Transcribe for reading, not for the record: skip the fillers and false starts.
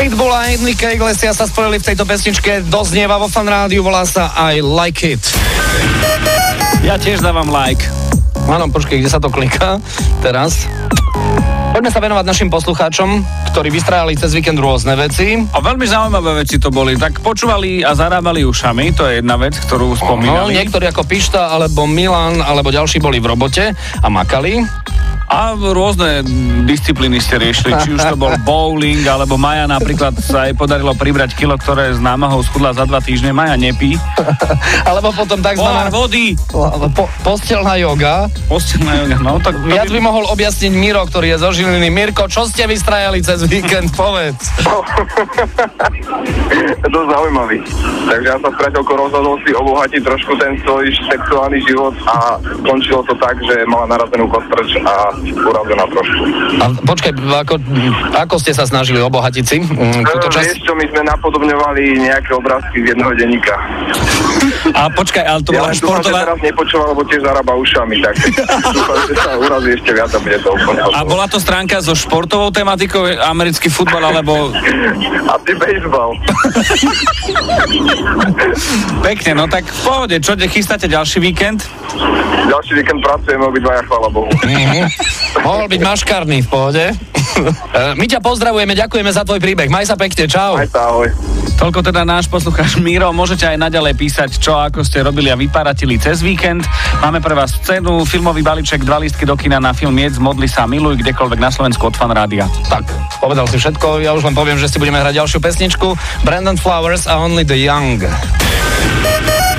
Pitbull a Enrique Iglesias sa spojili v tejto pesničke, doznieva vo Fan Rádiu, volá sa I Like It. Ja tiež dávam like. Áno, počkej, kde sa to kliká teraz? Poďme sa venovať našim poslucháčom, ktorí vystrajali cez víkend rôzne veci. A veľmi zaujímavé veci to boli. Tak počúvali a zarábali ušami, to je jedna vec, ktorú spomínali. Niektorí ako Pišta, alebo Milan, alebo ďalší boli v robote a makali. A rôzne disciplíny ste riešili, či už to bol bowling, alebo Maja napríklad sa jej podarilo pribrať kilo, ktoré s námahou schudla za 2 týždne. Maja nepí. Alebo potom takzvaná vody. Postelná joga. Postelná joga, no tak... Viac by mohol objasniť Miro, ktorý je zo Žiliny. Mirko, čo ste vystrajali cez víkend? Povedz. Je to zaujímavý. Takže ja sa s priateľkou rozhodol si obohatiť trošku ten svoj sexuálny život a končilo to tak, že mala narazenú kostrč a urazená trošku. A počkaj, ako ste sa snažili obohatiť si túto časť? Vieš čo, my sme napodobňovali nejaké obrázky z jedného denníka. A počkaj, ale to bola športová... Ja teraz nepočúval, lebo tiež zarába ušami, tak dúfam, že sa urazí ešte viac a bude to úplne. A bola to stránka so športovou tematikou, americký futbal, alebo... Asi baseball. Pekne, no tak v pohode, čo chystáte ďalší víkend? Ďalší víkend pracujeme obidvaja, chvála Bohu. Mohol byť maškarný, v pohode. My ťa pozdravujeme, ďakujeme za tvoj príbeh. Maj sa pekne, čau. Aj sa, ahoj. Toľko teda náš poslucháč Miro. Môžete aj naďalej písať, čo ako ste robili a vyparatili cez víkend. Máme pre vás scénu, filmový balíček, 2 lístky do kina na film Jedz, modli sa, miluj, kdekoľvek na Slovensku od Fan Rádia. Tak, povedal si všetko. Ja už len poviem, že si budeme hrať ďalšiu pesničku. Brandon Flowers a Only the Young.